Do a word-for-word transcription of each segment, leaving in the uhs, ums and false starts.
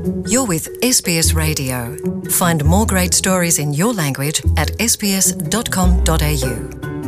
You're with S B S Radio. Find more great stories in your language at s b s dot com dot a u.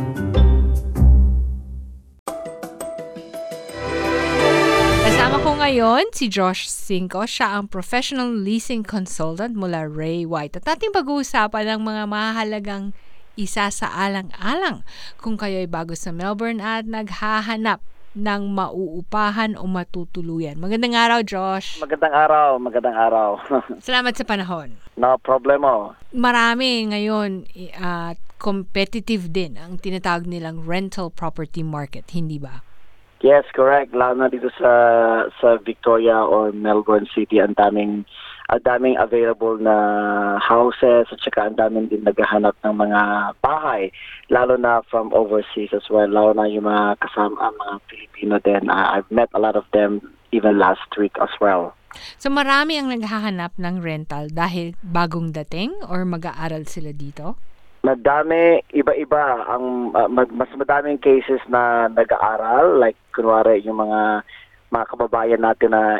Kasama ko ngayon si Josh Cinco. Siya ang professional leasing consultant mula Ray White. At ating pag-uusapan ang mga mahalagang isa sa alang-alang kung kayo ay bago sa Melbourne at naghahanap ng mauupahan o matutuluyan. Magandang araw, Josh. Magandang araw, magandang araw. Salamat sa panahon. No problemo. Marami ngayon at uh, competitive din ang tinatawag nilang rental property market, hindi ba? Yes, correct. Lalo na dito sa sa Victoria or Melbourne City, ang daming ang daming available na houses at saka ang daming din naghahanap ng mga bahay, lalo na from overseas as well, lalo na yung mga kasama ang mga Filipino din. Uh, I've met a lot of them even last week as well. So marami ang naghahanap ng rental dahil bagong dating or mag-aaral sila dito? Madami, iba-iba. Ang uh, mas madaming cases na nag-aaral, like kunwari yung mga mga kababayan natin na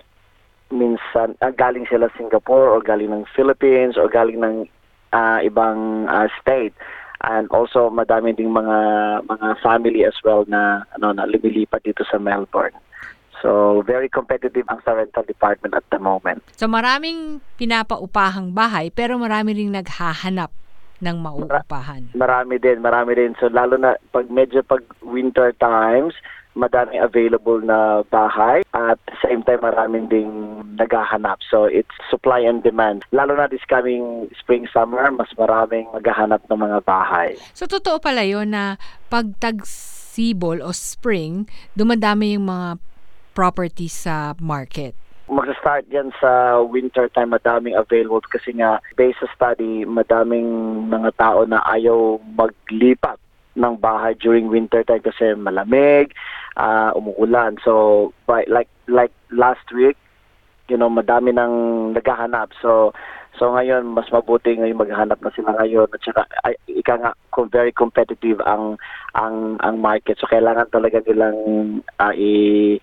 minsan uh, galing sila Singapore or galing ng Philippines or galing ng uh, ibang uh, state, and also madami ding mga mga family as well na ano na lumilipat dito sa Melbourne. So very competitive ang sa rental department at the moment. So maraming pinapaupahang bahay pero marami ring naghahanap ng mauupahan. Marami din, marami din. So lalo na pag medyo pag winter times, madami available na bahay at same time maraming ding naghahanap. So it's supply and demand. Lalo na this coming spring summer, mas maraming maghahanap ng mga bahay. So totoo pala yun na pag tagsibol o spring, dumadami yung mga properties sa market. Mag-start yan sa winter time, madaming available kasi nga based sa study, madaming mga tao na ayaw maglipat ng bahay during winter time kasi malamig, uh, umuulan. So by, like like last week, you know, madami nang naghahanap. So so ngayon mas mabuti ngayon maghanap na sila ngayon at saka ay, ika nga kung very competitive ang ang ang market. So kailangan talaga nilang uh, i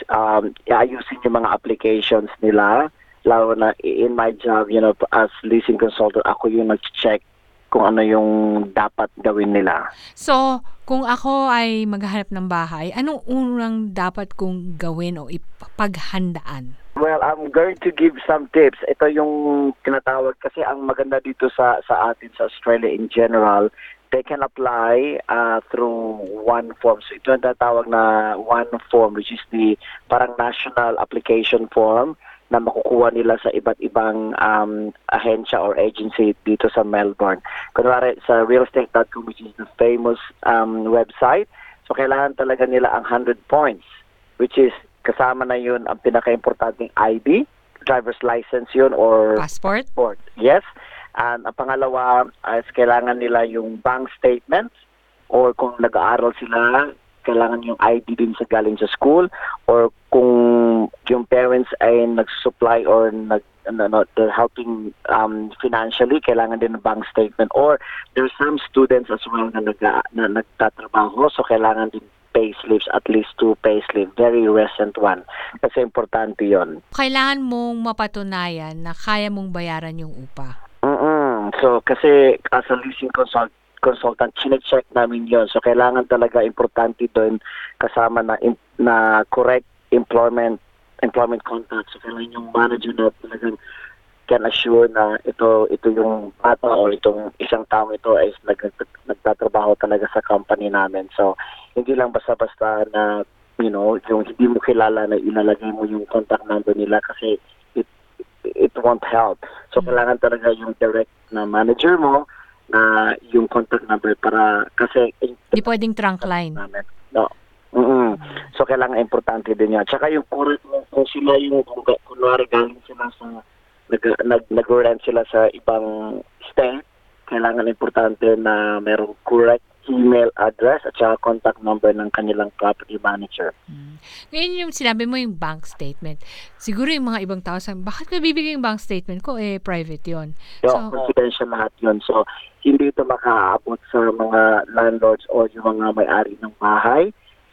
um iayusin yung mga applications nila. Lalo na in my job, you know, as leasing consultant, ako yung nag-check kung ano yung dapat gawin nila. So, kung ako ay maghahanap ng bahay, anong unang dapat kong gawin o ipaghandaan? Well, I'm going to give some tips. Ito yung tinatawag kasi ang maganda dito sa sa atin sa Australia in general, they can apply uh, through one form. So ito yung tinatawag na one form, which is the parang national application form na makukuha nila sa iba't ibang um, ahensya or agency dito sa Melbourne. Kunwari sa realestate dot com, which is the famous um, website, so kailangan talaga nila ang one hundred points, which is kasama na yun ang pinaka-importanting I D, driver's license yun or passport. passport. Yes. And ang pangalawa is kailangan nila yung bank statements, or kung nag-aaral sila, kailangan yung I D din sa galing sa school, or kung yung parents ay nag-supply or nag ano, they're helping um, financially, kailangan din ng bank statement, or there's some students as well na, nag, na nagtatrabaho, so kailangan din payslips, at least two payslip, very recent one. Kasi importante yon. Kailangan mong mapatunayan na kaya mong bayaran yung upa. Mm-mm. So kasi as a leasing consult consultant, chine-check namin yon. So kailangan talaga importante doon kasama na in, na correct employment employment contract. So kailangan yung manager na talagang can assure na ito ito yung bata o itong isang tao ito ay nag, nagtatrabaho talaga sa company namin. So hindi lang basta-basta na, you know, yung hindi mo kilala na ilalagay mo yung contact number nila kasi it it won't help. So mm-hmm. kailangan talaga yung direct na manager mo na yung contact number para kasi hindi pwedeng trunk line. Namin. No. Mm-hmm. So kailangan importante din yan. Tsaka yung kung sila yung kung kunwari galing sila sa nag, nag, nag-rent sila sa ibang state, kailangan importante na merong correct email address at saka contact number ng kanilang property manager. Hmm. Ngayon yung sinabi mo yung bank statement. Siguro yung mga ibang tao sabi, bakit ko bibigay yung bank statement ko? Eh, private yun. So, so confidential lahat yun. So, hindi ito makaabot sa mga landlords o yung mga may-ari ng bahay. So,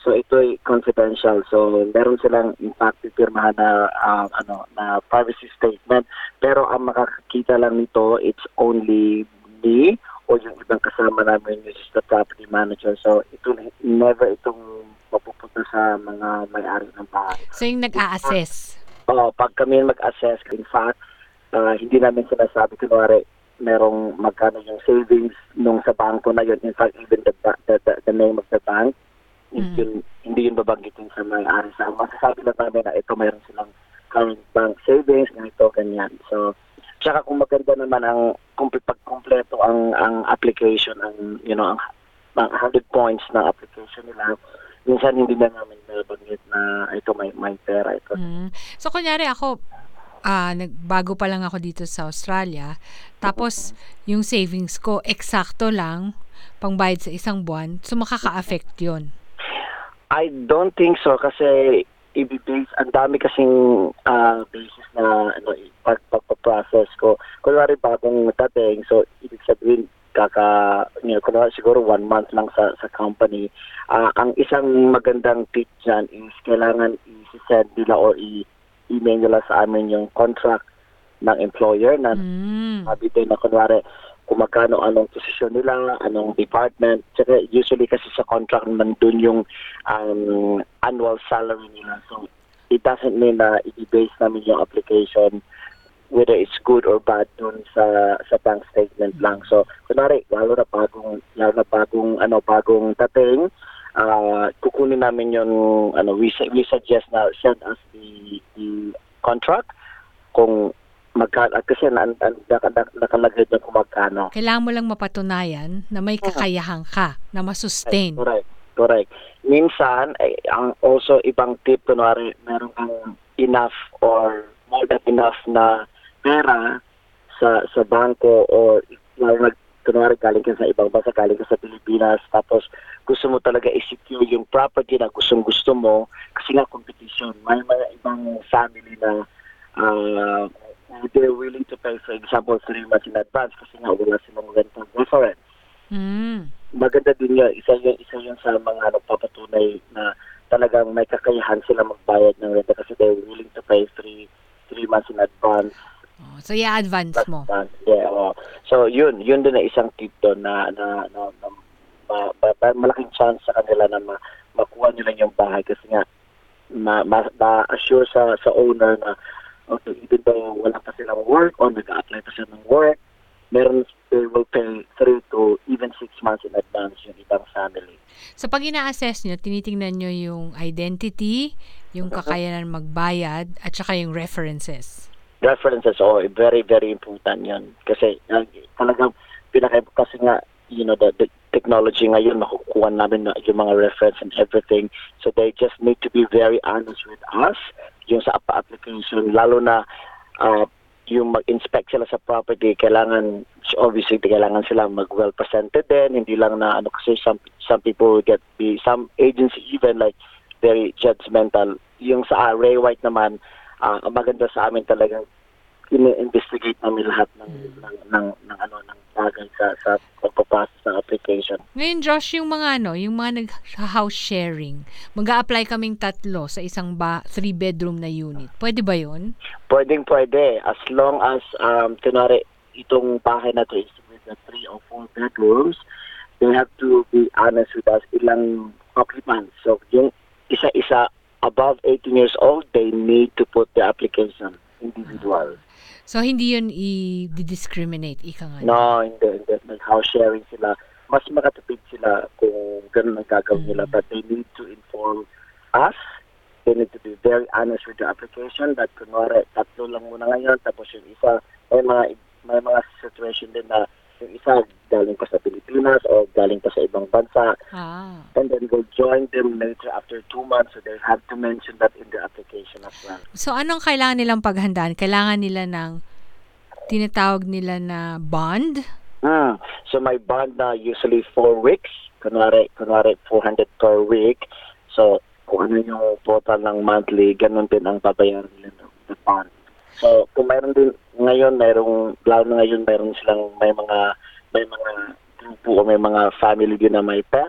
So ito'y confidential. So meron silang in fact pipirmahan na ah, ano na privacy statement. Pero ang makakakita lang nito, it's only me o yung ibang kasama namin, which is the property manager. So ito never itong mapupunta sa mga may-ari ng bahay. So yung nag-a-assess. Oo, pag kami mag-assess, in fact, ah, hindi namin sinasabi, kunwari, merong magkano yung savings nung sa bangko na yun. In fact, even the, ba- the, the, the name of the bank, Mm. yun, hindi yun babanggitin sa may-ari. Sa masasabi lang namin na ito mayroon silang current bank savings, ganito, ganyan. So, tsaka kung maganda naman ang kumple- pagkumpleto ang ang application, ang, you know, ang, ang one hundred points ng application nila, minsan hindi na namin nabanggit na ito may, may pera. Ito. Mm. So, kunyari ako, ah nagbago pa lang ako dito sa Australia, tapos yung savings ko, eksakto lang, pangbayad sa isang buwan, so makaka-affect yun. I don't think so kasi i-base, ang dami kasing ah, basis na ano, pag, pagpaprocess ko. Kunwari bagong dating, so ibig sabihin kaka, you know, kunwari siguro one month lang sa sa company. Ah, ang isang magandang tip dyan is kailangan i-send nila or i- email nila sa amin yung contract ng employer na Mm. sabi tayo na kunwari kung magkano, anong posisyon nila, anong department. Tsaka usually kasi sa contract nandun yung um, annual salary nila. So it doesn't mean na i-base namin yung application whether it's good or bad dun sa sa bank statement lang. So kunwari, lalo na bagong lalo na bagong ano bagong dating, ah kukunin namin yung ano we, su- we suggest na send us the, the contract kung magka at kasi na, na, naka- naka- nakalagay doon kung magkano. Kailangan mo lang mapatunayan na may kakayahan ka na masustain. Correct. Correct. Minsan, ay, ang also ibang tip, kunwari, meron kang enough or more than enough na pera sa sa bangko or lalo na, kunwari, galing ka sa ibang bansa, galing ka sa Pilipinas, tapos gusto mo talaga i-secure yung property na gustong gusto mo kasi nga competition. May mga ibang family na uh, they're willing to pay, for example, three months in advance kasi nga wala silang rental reference. Mm. Maganda din yun. Isa yun, isa yun sa mga nagpapatunay na talagang may kakayahan sila magbayad ng renta kasi they're willing to pay three three months in advance. Oh, so i-advance mo. Advance. Yeah, oh. So yun, yun din na isang tip doon na, na, na, na ma, ma, ma, malaking chance sa kanila na ma, makuha nila yung bahay kasi nga ma, ma, ma-assure sa, sa owner na okay, even though wala pa silang work or nag-a-apply pa sila ng work, meron, they will pay three to even six months in advance yung ibang family. So pag ina-assess nyo, tinitingnan nyo yung identity, yung kakayanan magbayad, at saka yung references. References, oh, very, very important yan. Kasi uh, talagang pinaka, kasi nga, you know, the, the technology ngayon, makukuha namin na yung mga reference and everything. So they just need to be very honest with us, yung sa application, lalo na uh, yung mag-inspect sila sa property, kailangan, obviously, kailangan sila mag-well presented din, hindi lang na, ano, kasi some, some people get, be, some agency even, like, very judgmental. Yung sa uh, Ray White naman, uh, ang maganda sa amin talagang ini-investigate namin lahat ng, ng, ng, ng, ano, ng bagay sa, sa pagpapasis ng application. Ngayon, Josh, yung mga ano, yung mga nag-house sharing, mag-a-apply kaming tatlo sa isang ba three-bedroom na unit. Pwede ba yun? Pwedeng pwede. As long as, um, kunwari, itong bahay na to is with the three or four bedrooms, they have to be honest with us ilang occupants. So, yung isa-isa above eighteen years old, they need to put the application individual. So, hindi yun i-discriminate, ika nga. No, hindi, hindi. Mag-house sharing sila. Mas makatipid sila kung ganun ang gagawin nila. But they need to inform us. They need to be very honest with the application that kunwari, tatlo lang muna ngayon, tapos yung isa, may mga, may mga situation din na yung isa galing pa sa Pilipinas o galing pa sa ibang bansa. Ah. And then we'll join them later after two months. So they have to mention that in the application as well. So, anong kailangan nilang paghandaan? Kailangan nila ng tinatawag nila na bond? Hmm. So my bond na usually four weeks. Kunwari, kunwari four hundred per week. So kung ano yung total ng monthly, ganun din ang babayaran nila ng the bond. So kung mayroon din ngayon, mayroong, lalo na ngayon, mayroon silang may mga may mga grupo o may mga family din na may pet.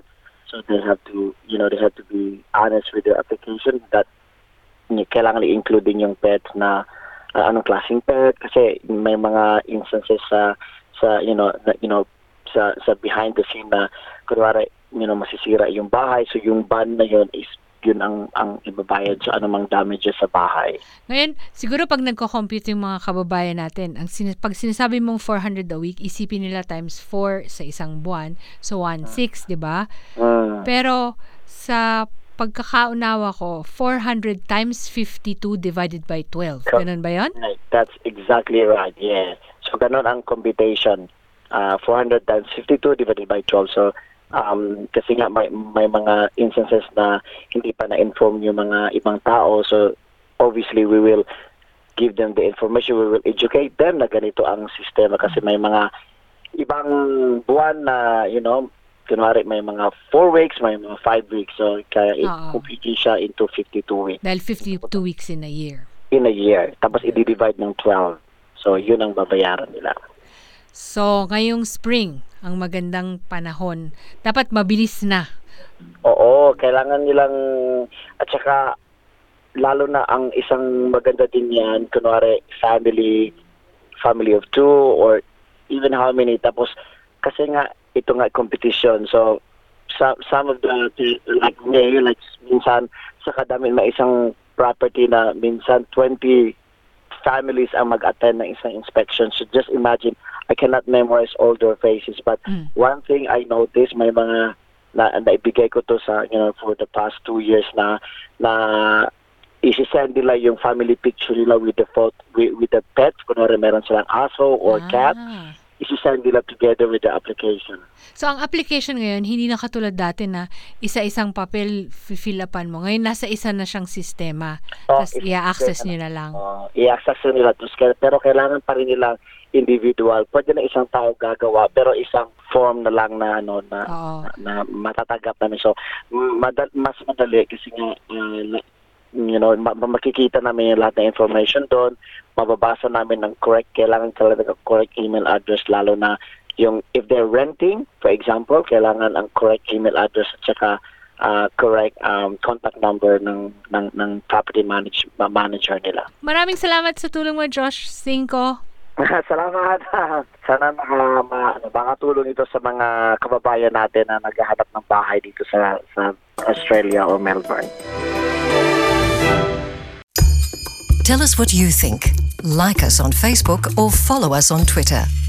So they have to, you know, they have to be honest with their application that y- kailangan i-include din yung pet na uh, anong klaseng pet kasi may mga instances sa sa you know na, you know sa sa behind the scene na kunwari you know masisira yung bahay, so yung ban na yun is yun ang ang ibabayad sa anumang damages sa bahay. Ngayon, siguro pag nagko-compute yung mga kababayan natin, ang sin- pag sinasabi mong four hundred a week, isipin nila times four sa isang buwan. So, one point six, di ba? Mm. Pero, sa pagkakaunawa ko, four hundred times fifty-two divided by twelve. Ganun ba yun? Right. That's exactly right, yeah. So, ganun ang computation. Uh, four hundred times fifty-two divided by twelve. So, um, kasi nga may, may mga instances na hindi pa na-inform yung mga ibang tao. So, obviously, we will give them the information. We will educate them na ganito ang sistema kasi may mga ibang buwan na, you know, kunwari may mga four weeks, may mga five weeks. So, kaya Oo. i-complete siya into fifty-two weeks. Dahil fifty-two weeks in a year. In a year. Tapos, i-divide ng twelve. So, yun ang babayaran nila. So, ngayong spring, ang magandang panahon, dapat mabilis na. Oo, kailangan nilang, at saka, lalo na ang isang maganda din yan, kunwari, family, family of two, or even how many, tapos, kasi nga, ito nga, competition, so, some, some of the, like, me, like, minsan, sa kadami na isang property na, minsan, twenty families ang mag-attend ng isang inspection, so just imagine, I cannot memorize all their faces, but Mm. one thing I noticed, may mga na naibigay ko to sa, you know, for the past two years na na isi-send nila yung family picture nila with the photo, with, with the pet, kunwari meron silang aso or cat, Ah. isi-send nila together with the application. So, ang application ngayon, hindi na katulad dati na isa-isang papel fill upan mo. Ngayon, nasa isa na siyang sistema. Oh, Tapos, it's- i-access nyo na lang. Uh, i-access nila to scale, pero kailangan pa rin nilang individual. Pwede na isang tao gagawa, pero isang form na lang na ano na Oo. na, na matatanggap namin. So, madal- mas madali kasi nga uh, na- you know, ma- makikita namin yung lahat ng information doon, mababasa namin ng correct, kailangan talaga ng correct email address, lalo na yung if they're renting, for example, kailangan ang correct email address at saka uh, correct um, contact number ng ng, ng property manage, manager nila. Maraming salamat sa tulong mo, Josh Cinco. Salamat. Sana naka, ma, ano, makatulong ito sa mga kababayan natin na naghahanap ng bahay dito sa sa Australia o Melbourne. Tell us what you think. Like us on Facebook or follow us on Twitter.